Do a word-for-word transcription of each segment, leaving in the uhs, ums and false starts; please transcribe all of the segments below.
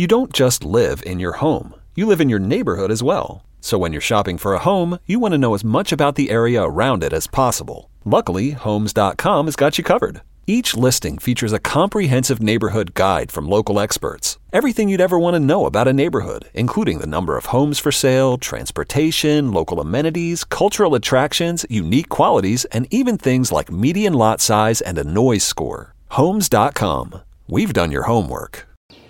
You don't just live in your home. You live in your neighborhood as well. So when you're shopping for a home, you want to know as much about the area around it as possible. Luckily, Homes dot com has got you covered. Each listing features a comprehensive neighborhood guide from local experts. Everything you'd ever want to know about a neighborhood, including the number of homes for sale, transportation, local amenities, cultural attractions, unique qualities, and even things like median lot size and a noise score. Homes dot com. We've done your homework.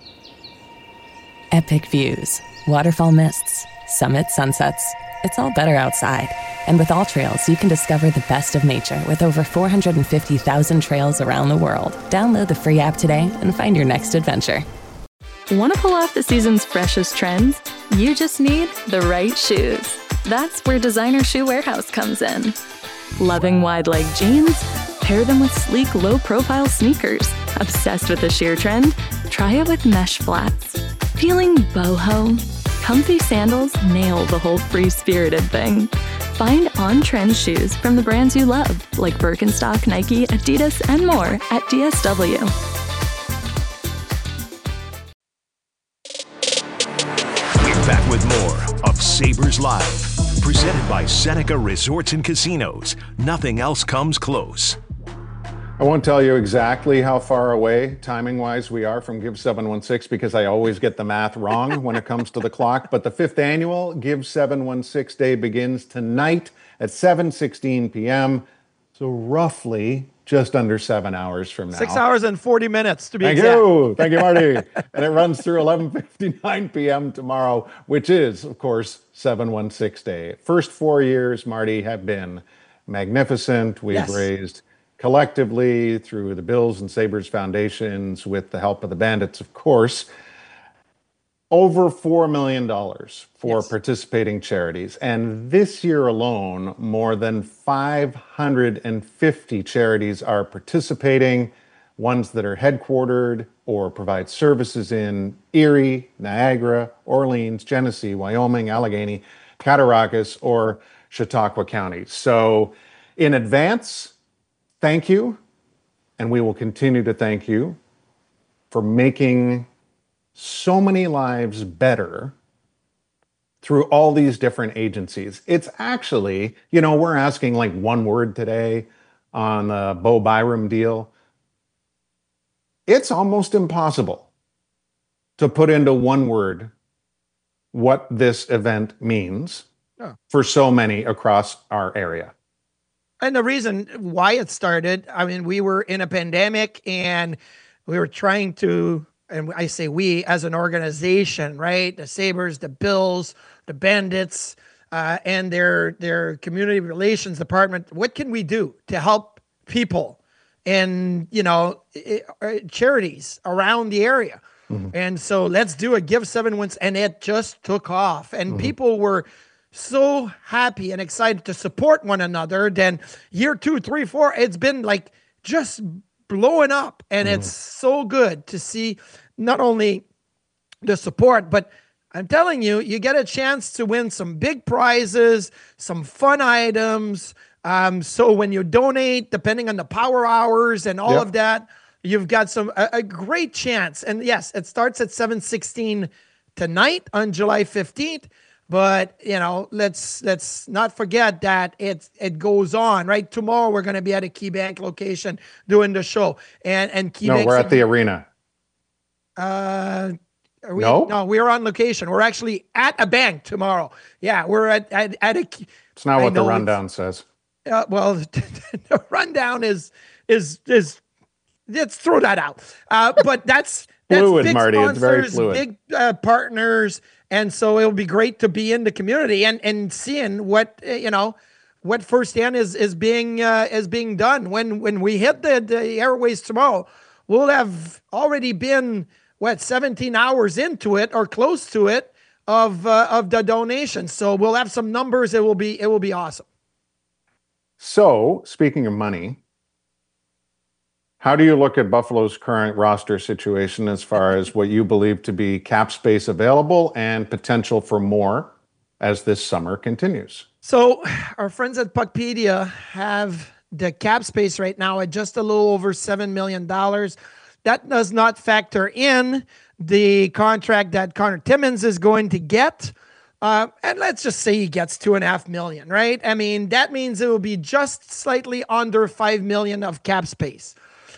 Epic views, waterfall mists, summit sunsets. It's all better outside. And with All Trails, you can discover the best of nature with over four hundred fifty thousand trails around the world. Download the free app today and find your next adventure. Want to pull off the season's freshest trends? You just need the right shoes. That's where Designer Shoe Warehouse comes in. Loving wide leg jeans? Pair them with sleek, low-profile sneakers. Obsessed with the sheer trend? Try it with mesh flats. Feeling boho? Comfy sandals nail the whole free-spirited thing. Find on-trend shoes from the brands you love, like Birkenstock, Nike, Adidas, and more at D S W. We're back with more of Sabres Live, presented by Seneca Resorts and Casinos. Nothing else comes close. I won't tell you exactly how far away, timing-wise, we are from Give seven one six because I always get the math wrong when it comes to the clock. But the fifth annual Give seven one six Day begins tonight at seven sixteen p.m. So roughly just under seven hours from now. Six hours and forty minutes to be Thank exact. you. Thank you, Marty. And it runs through eleven fifty-nine p.m. tomorrow, which is, of course, seven one six Day. First four years, Marty, have been magnificent. We've Yes. raised collectively through the Bills and Sabres foundations, with the help of the Bandits, of course, over four million dollars for Yes. participating charities. And this year alone, more than five hundred fifty charities are participating, ones that are headquartered or provide services in Erie, Niagara, Orleans, Genesee, Wyoming, Allegheny, Cattaraugus, or Chautauqua counties. So in advance, thank you, and we will continue to thank you for making so many lives better through all these different agencies. It's actually, you know, we're asking like one word today on the Bo Byram deal. It's almost impossible to put into one word what this event means Yeah. for so many across our area. And the reason why it started, I mean, we were in a pandemic and we were trying to, and I say we as an organization, right? The Sabres, the Bills, the Bandits, uh, and their their community relations department. What can we do to help people and, you know, it, it, charities around the area? Mm-hmm. And so let's do a Give Seven Wins, and it just took off, and mm-hmm. people were so happy and excited to support one another. Then year two, three, four, it's been like just blowing up. And mm. it's so good to see not only the support, but I'm telling you, you get a chance to win some big prizes, some fun items. Um, so when you donate, depending on the power hours and all yep. of that, you've got some a, a great chance. And yes, it starts at seven sixteen tonight on July fifteenth. But, you know, let's let's not forget that it it goes on, right? Tomorrow we're going to be at a KeyBank location doing the show. And and KeyBank. No, we're at the arena. Uh, are we, no? No, we're on location. We're actually at a bank tomorrow. Yeah, we're at, at, at a... It's not what the rundown says. Uh, well, the rundown is, is, is, let's throw that out. Uh, but that's... That's fluid, big Marty. Sponsors, it's very fluid. Big uh, partners, and so it'll be great to be in the community and and seeing what uh, you know what firsthand is is being uh, is being done. When when we hit the, the airways tomorrow, we'll have already been what seventeen hours into it or close to it of uh, of the donation. So we'll have some numbers. It will be it will be awesome. So speaking of money, how do you look at Buffalo's current roster situation as far as what you believe to be cap space available and potential for more as this summer continues? So our friends at Puckpedia have the cap space right now at just a little over seven million dollars. That does not factor in the contract that Connor Timmins is going to get. Uh, and let's just say he gets two and a half million, right? I mean, that means it will be just slightly under five million of cap space.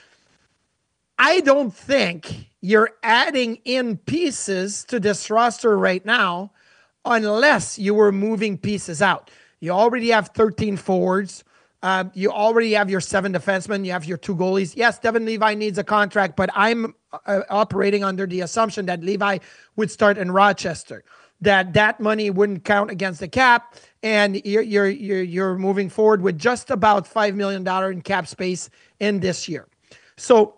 I don't think you're adding in pieces to this roster right now unless you were moving pieces out. You already have thirteen forwards. Uh, you already have your seven defensemen. You have your two goalies. Yes, Devon Levi needs a contract, but I'm uh, operating under the assumption that Levi would start in Rochester, that that money wouldn't count against the cap, and you're you're you're, you're moving forward with just about five million dollars in cap space in this year. So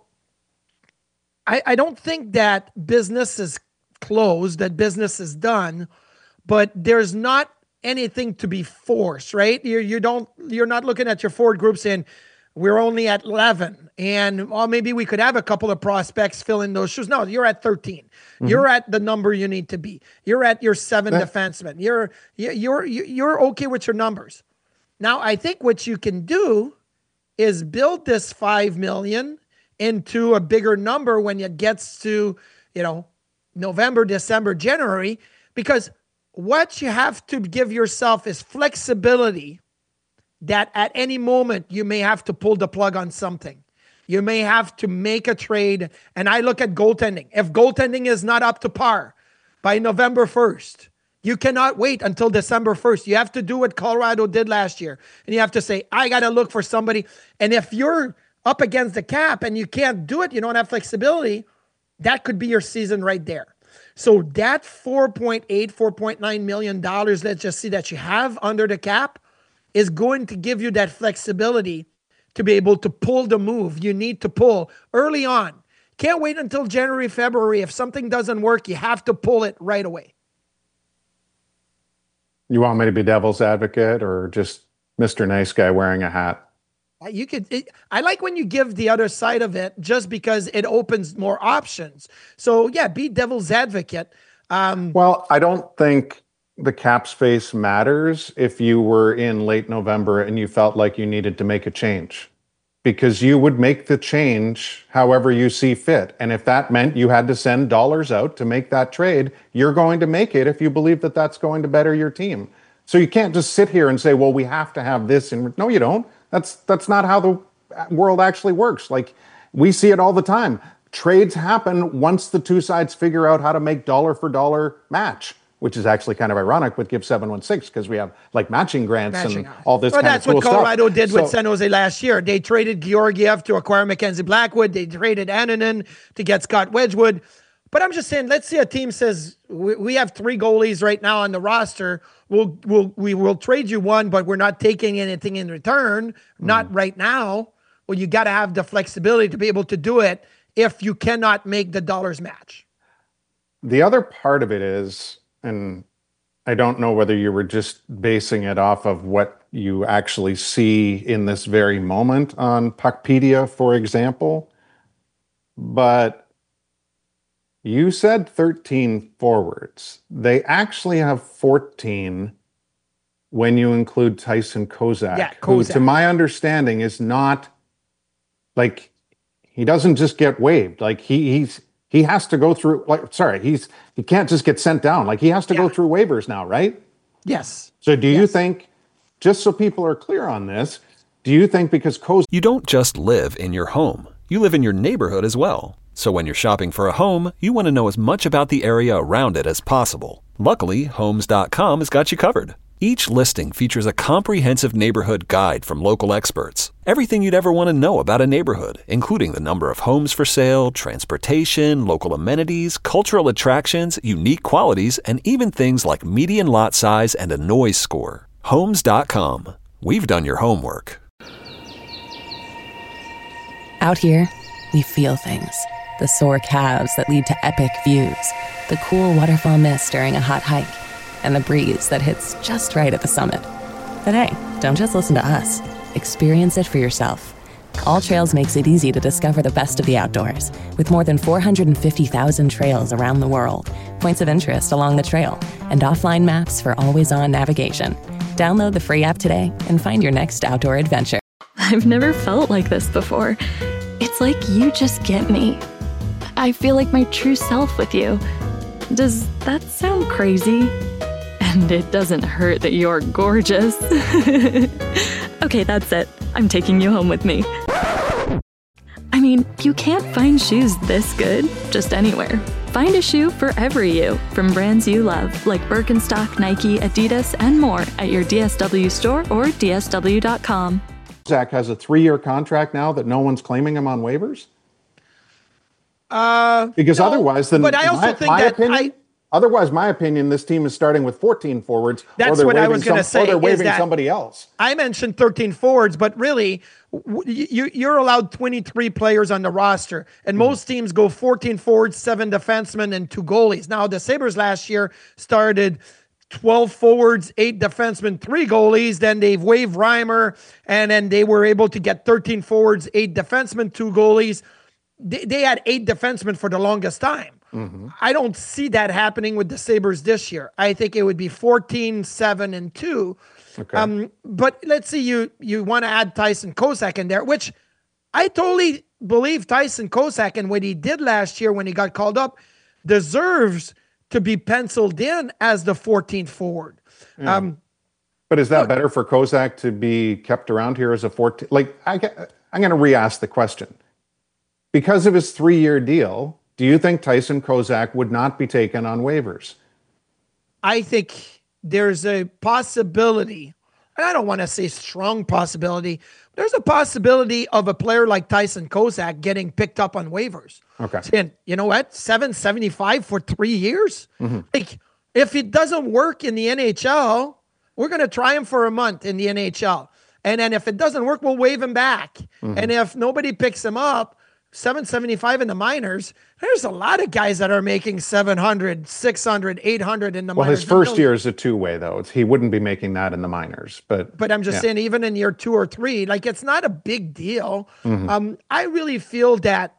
I, I don't think that business is closed, that business is done, but there's not anything to be forced, right? You you don't you're not looking at your forward group saying we're only at eleven and well, maybe we could have a couple of prospects fill in those shoes. No, you're at thirteen. Mm-hmm. You're at the number you need to be. You're at your seven yeah. defensemen. You're you're you're okay with your numbers. Now, I think what you can do is build this five million into a bigger number when it gets to, you know, November, December, January, because what you have to give yourself is flexibility that at any moment you may have to pull the plug on something. You may have to make a trade. And I look at goaltending. If goaltending is not up to par by November first, you cannot wait until December first. You have to do what Colorado did last year. And you have to say, I got to look for somebody. And if you're up against the cap and you can't do it, you don't have flexibility, that could be your season right there. So that four point eight, four point nine million dollars, let's just see that you have under the cap, is going to give you that flexibility to be able to pull the move you need to pull early on. Can't wait until January, February. If something doesn't work, you have to pull it right away. You want me to be devil's advocate or just Mister Nice Guy wearing a hat? You could. It, I like when you give the other side of it, just because it opens more options. So yeah, be devil's advocate. Um, well, I don't think the cap space matters if you were in late November and you felt like you needed to make a change, because you would make the change however you see fit. And if that meant you had to send dollars out to make that trade, you're going to make it if you believe that that's going to better your team. So you can't just sit here and say, well, we have to have this. And no, you don't. That's that's not how the world actually works. Like, we see it all the time. Trades happen once the two sides figure out how to make dollar for dollar match, which is actually kind of ironic with Give seven one six, because we have like matching grants matching and all this well, kind of cool stuff. That's what Colorado did so, with San Jose last year. They traded Georgiev to acquire Mackenzie Blackwood. They traded Annunen to get Scott Wedgwood. But I'm just saying, let's say a team says, we, we have three goalies right now on the roster. We'll, we'll, we will trade you one, but we're not taking anything in return. Not mm. right now. Well, you got to have the flexibility to be able to do it if you cannot make the dollars match. The other part of it is, and I don't know whether you were just basing it off of what you actually see in this very moment on Puckpedia, for example, but you said thirteen forwards. They actually have fourteen when you include Tyson Kozak, yeah, who, Kozak. to my understanding, is not, like, he doesn't just get waived. Like, he he's he has to go through, like, sorry, he's he can't just get sent down. Like, he has to yeah. go through waivers now, right? Yes. So do yes. you think, just so people are clear on this, do you think because Kozak... You don't just live in your home. You live in your neighborhood as well. So when you're shopping for a home, you want to know as much about the area around it as possible. Luckily, Homes dot com has got you covered. Each listing features a comprehensive neighborhood guide from local experts. Everything you'd ever want to know about a neighborhood, including the number of homes for sale, transportation, local amenities, cultural attractions, unique qualities, and even things like median lot size and a noise score. Homes dot com. We've done your homework. Out here, we feel things. The sore calves that lead to epic views, the cool waterfall mist during a hot hike, and the breeze that hits just right at the summit. But hey, don't just listen to us. Experience it for yourself. All Trails makes it easy to discover the best of the outdoors, with more than four hundred fifty thousand trails around the world, points of interest along the trail, and offline maps for always-on navigation. Download the free app today and find your next outdoor adventure. I've never felt like this before. It's like you just get me. I feel like my true self with you. Does that sound crazy? And it doesn't hurt that you're gorgeous. Okay, that's it. I'm taking you home with me. I mean, you can't find shoes this good just anywhere. Find a shoe for every you from brands you love, like Birkenstock, Nike, Adidas, and more at your D S W store or D S W dot com. Zach has a three-year contract now that no one's claiming him on waivers? Uh, because no, otherwise, then but I also my, think my that opinion, I, otherwise, my opinion, this team is starting with fourteen forwards. That's or they're what I waiving was going to some, say. Or they're is waiving that somebody else. I mentioned thirteen forwards, but really, w- you, you're allowed twenty-three players on the roster, and Mm-hmm. most teams go fourteen forwards, seven defensemen, and two goalies. Now, the Sabres last year started twelve forwards, eight defensemen, three goalies. Then they've waived Reimer, and then they were able to get thirteen forwards, eight defensemen, two goalies. They, they had eight defensemen for the longest time. Mm-hmm. I don't see that happening with the Sabres this year. I think it would be fourteen, seven, and two. Okay. Um, but let's see, you you want to add Tyson Kosak in there, which I totally believe Tyson Kosak and what he did last year when he got called up deserves to be penciled in as the fourteenth forward. Yeah. Um, but is that look, better for Kozak to be kept around here as a fourteen? Like, I, I'm going to re-ask the question. Because of his three-year deal, do you think Tyson Kozak would not be taken on waivers? I think there's a possibility, and I don't want to say strong possibility, but there's a possibility of a player like Tyson Kozak getting picked up on waivers. Okay. And you know what? seven seventy-five for three years? Mm-hmm. Like, if it doesn't work in the N H L, we're going to try him for a month in the N H L. And then if it doesn't work, we'll waive him back. Mm-hmm. And if nobody picks him up, seven seventy-five in the minors, there's a lot of guys that are making seven hundred, six hundred, eight hundred in the well, minors. Well, his first year is a two-way, though. It's, he wouldn't be making that in the minors. But but I'm just yeah. saying, even in year two or three, like, it's not a big deal. Mm-hmm. Um, I really feel that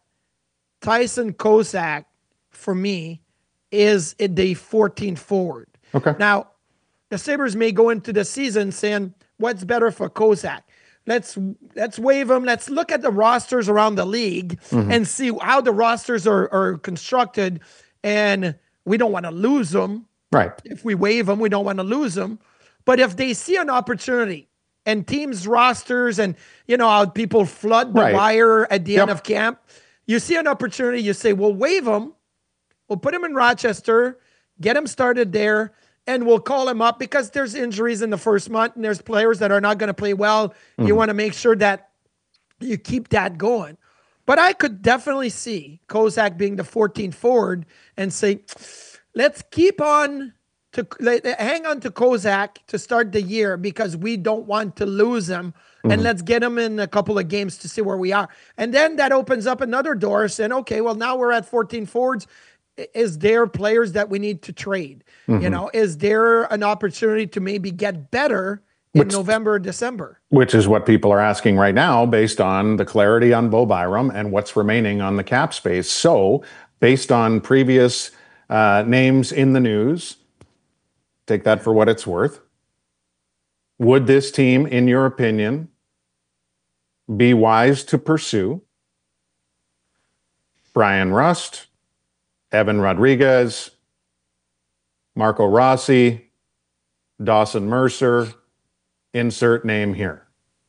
Tyson Kozak, for me, is the fourteenth forward. Okay. Now, the Sabres may go into the season saying, what's better for Kozak? Let's let's waive him. Let's look at the rosters around the league mm-hmm. and see how the rosters are, are constructed. And we don't want to lose them. Right. If we waive them, we don't want to lose them. But if they see an opportunity and teams' rosters and, you know, how people flood the right. wire at the yep. end of camp, you see an opportunity, you say, we'll waive him. We'll put him in Rochester, get him started there, and we'll call him up because there's injuries in the first month and there's players that are not going to play well. Mm-hmm. You want to make sure that you keep that going. But I could definitely see Kozak being the fourteenth forward and say, let's keep on to hang on to Kozak to start the year because we don't want to lose him. Mm-hmm. And let's get him in a couple of games to see where we are. And then that opens up another door saying, okay, well, now we're at fourteen forwards. Is there players that we need to trade? Mm-hmm. You know, is there an opportunity to maybe get better in which, November or December? Which is what people are asking right now based on the clarity on Bo Byram and what's remaining on the cap space. So based on previous uh, names in the news, take that for what it's worth. Would this team, in your opinion, be wise to pursue Brian Rust, Evan Rodriguez, Marco Rossi, Dawson Mercer, insert name here?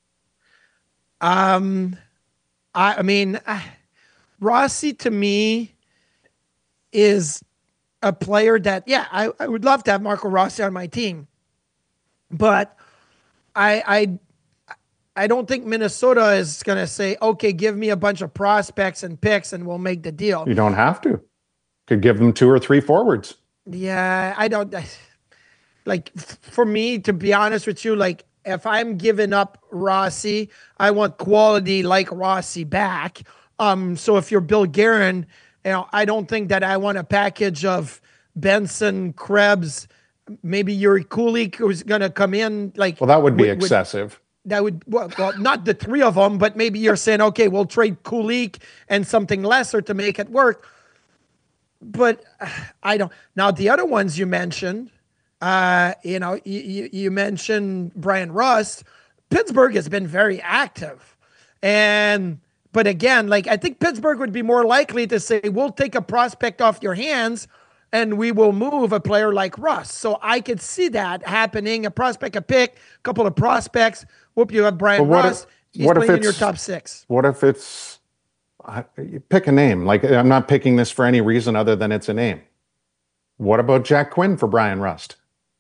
Um, I, I mean, uh, Rossi to me is a player that, yeah, I, I would love to have Marco Rossi on my team, but I, I, I don't think Minnesota is going to say, okay, give me a bunch of prospects and picks and we'll make the deal. You don't have to. Could give them two or three forwards. Yeah, I don't like for me, to be honest with you, like if I'm giving up Rossi, I want quality like Rossi back. Um, so if you're Bill Guerin, you know, I don't think that I want a package of Benson, Krebs, maybe Yuri Kulik who's going to come in. Like, well, that would be with, excessive. With, that would, well, well, not the three of them, but maybe you're saying, okay, we'll trade Kulik and something lesser to make it work. But I don't. Now, the other ones you mentioned, uh, you know, you, you mentioned Brian Rust. Pittsburgh has been very active. And But again, like I think Pittsburgh would be more likely to say, we'll take a prospect off your hands and we will move a player like Russ. So I could see that happening. A prospect, a pick, a couple of prospects. Whoop, you have Brian Russ. If, He's what playing if in your top six. What if it's, uh, you pick a name. Like I'm not picking this for any reason other than it's a name. What about Jack Quinn for Brian Rust?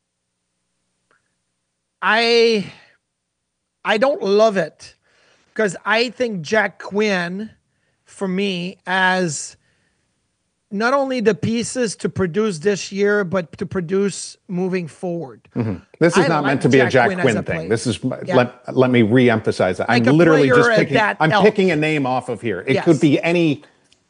I, I don't love it. Because I think Jack Quinn, for me, as not only the pieces to produce this year, but to produce moving forward. Mm-hmm. This is I not like meant to be Jack a Jack Quinn Quinn, a thing. player. This is Yeah. let let me re-emphasize that. Like I'm a literally player just at picking. that I'm elk. picking a name off of here. It Yes. could be any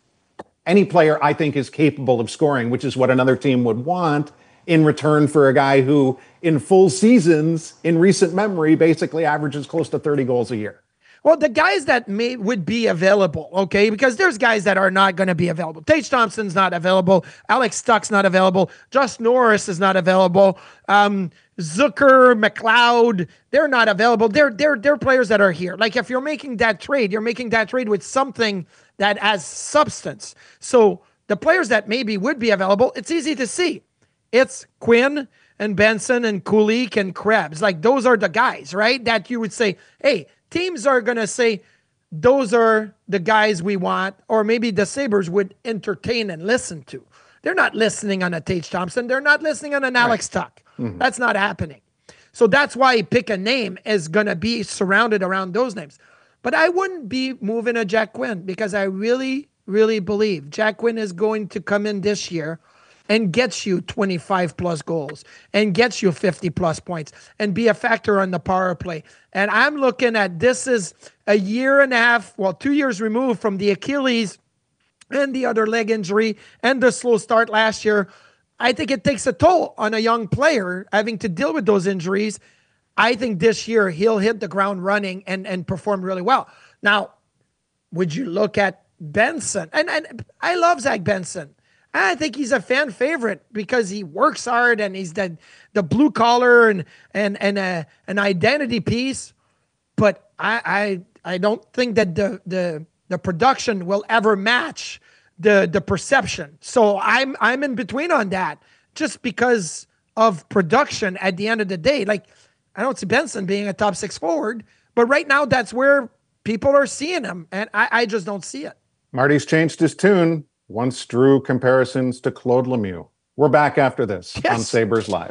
any player I think is capable of scoring, which is what another team would want in return for a guy who, in full seasons in recent memory, basically averages close to thirty goals a year. Well, the guys that may would be available, okay, because there's guys that are not going to be available. Tage Thompson's not available. Alex Stuck's not available. Josh Norris is not available. Um, Zucker, McLeod, they're not available. They're they're they're players that are here. Like if you're making that trade, you're making that trade with something that has substance. So the players that maybe would be available, it's easy to see. It's Quinn and Benson and Kulich and Krebs. Like those are the guys, right? That you would say, hey, teams are going to say, those are the guys we want, or maybe the Sabres would entertain and listen to. They're not listening on a Tage Thompson. They're not listening on an Alex Tuck. Mm-hmm. That's not happening. So that's why pick a name is going to be surrounded around those names. But I wouldn't be moving a Jack Quinn because I really, really believe Jack Quinn is going to come in this year and gets you twenty-five plus goals and gets you fifty plus points and be a factor on the power play. And I'm looking at this is a year and a half, well, two years removed from the Achilles and the other leg injury and the slow start last year. I think it takes a toll on a young player having to deal with those injuries. I think this year he'll hit the ground running and, and perform really well. Now, would you look at Benson? And, and I love Zach Benson. I think he's a fan favorite because he works hard and he's the the blue collar and and and a, an identity piece. But I, I I don't think that the the the production will ever match the the perception. So I'm I'm in between on that just because of production. At the end of the day, like I don't see Benson being a top six forward, but right now that's where people are seeing him, and I, I just don't see it. Marty's changed his tune. Once drew comparisons to Claude Lemieux. We're back after this yes. on Sabres Live.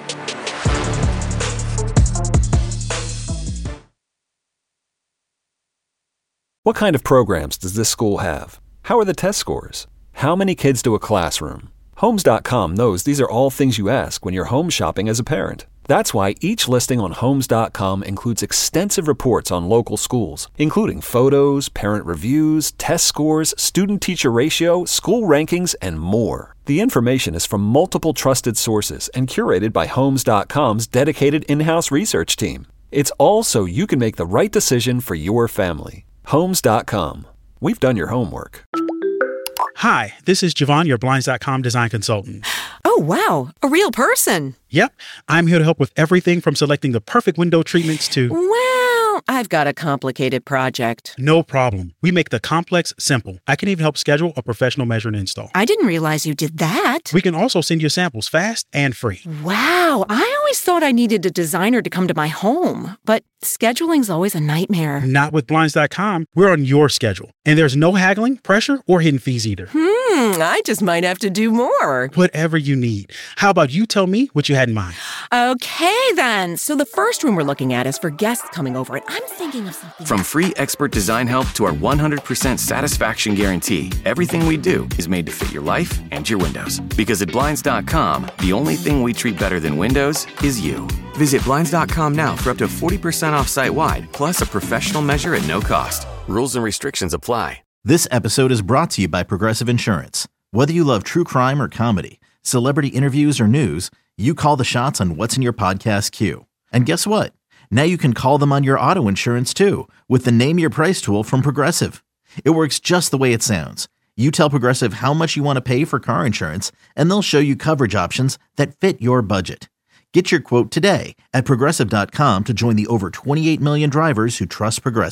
What kind of programs does this school have? How are the test scores? How many kids to a classroom? Homes dot com knows these are all things you ask when you're home shopping as a parent. That's why each listing on Homes dot com includes extensive reports on local schools, including photos, parent reviews, test scores, student-teacher ratio, school rankings, and more. The information is from multiple trusted sources and curated by Homes dot com's dedicated in-house research team. It's all so you can make the right decision for your family. Homes dot com. We've done your homework. Hi, this is Javon, your Blinds dot com design consultant. Oh, wow. A real person. Yep. I'm here to help with everything from selecting the perfect window treatments to... Well, I've got a complicated project. No problem. We make the complex simple. I can even help schedule a professional measure and install. I didn't realize you did that. We can also send you samples fast and free. Wow. I always thought I needed a designer to come to my home, but scheduling's always a nightmare. Not with Blinds dot com. We're on your schedule. And there's no haggling, pressure, or hidden fees either. Hmm, I just might have to do more. Whatever you need. How about you tell me what you had in mind? Okay, then. So the first room we're looking at is for guests coming over, and I'm thinking of something... From free expert design help to our one hundred percent satisfaction guarantee, everything we do is made to fit your life and your windows. Because at Blinds dot com, the only thing we treat better than windows is you. Visit Blinds dot com now for up to forty percent off site-wide, plus a professional measure at no cost. Rules and restrictions apply. This episode is brought to you by Progressive Insurance. Whether you love true crime or comedy, celebrity interviews or news, you call the shots on what's in your podcast queue. And guess what? Now you can call them on your auto insurance too with the Name Your Price tool from Progressive. It works just the way it sounds. You tell Progressive how much you want to pay for car insurance, and they'll show you coverage options that fit your budget. Get your quote today at Progressive dot com to join the over twenty-eight million drivers who trust Progressive.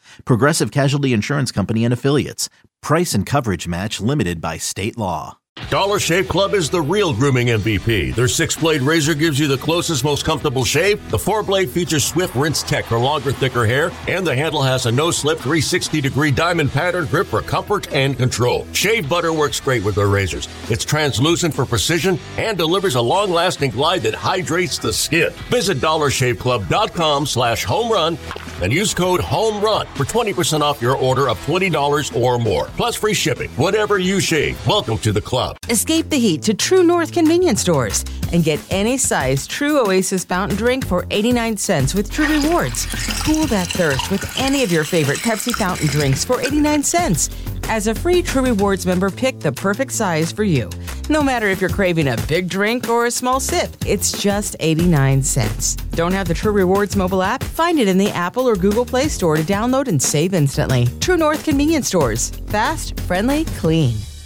Progressive Casualty Insurance Company and Affiliates. Price and coverage match limited by state law. Dollar Shave Club is the real grooming M V P. Their six-blade razor gives you the closest, most comfortable shave. The four-blade features swift rinse tech for longer, thicker hair. And the handle has a no-slip three hundred sixty degree diamond pattern grip for comfort and control. Shave butter works great with their razors. It's translucent for precision and delivers a long-lasting glide that hydrates the skin. Visit dollar shave club dot com slash home run and use code HOMERUN for twenty percent off your order of twenty dollars or more. Plus free shipping. Whatever you shave, welcome to the club. Escape the heat to True North convenience stores and get any size True Oasis fountain drink for eighty-nine cents with True Rewards. Cool that thirst with any of your favorite Pepsi fountain drinks for eighty-nine cents. As a free True Rewards member, pick the perfect size for you. No matter if you're craving a big drink or a small sip, it's just eighty-nine cents. Don't have the True Rewards mobile app? Find it in the Apple or Google Play Store to download and save instantly. True North convenience stores. Fast, friendly, clean.